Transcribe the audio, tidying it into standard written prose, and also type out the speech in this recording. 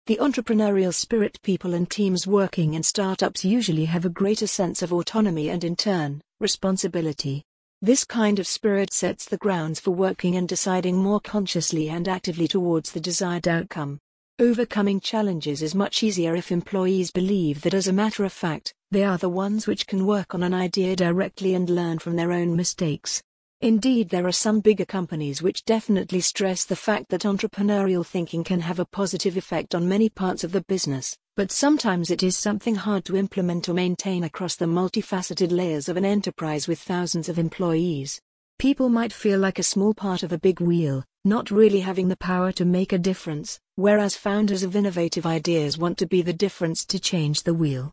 The entrepreneurial spirit. People and teams working in startups usually have a greater sense of autonomy and, in turn, responsibility. This kind of spirit sets the grounds for working and deciding more consciously and actively towards the desired outcome. Overcoming challenges is much easier if employees believe that, as a matter of fact, they are the ones which can work on an idea directly and learn from their own mistakes. Indeed, there are some bigger companies which definitely stress the fact that entrepreneurial thinking can have a positive effect on many parts of the business, but sometimes it is something hard to implement or maintain across the multifaceted layers of an enterprise with thousands of employees. People might feel like a small part of a big wheel, not really having the power to make a difference, whereas founders of innovative ideas want to be the difference to change the wheel.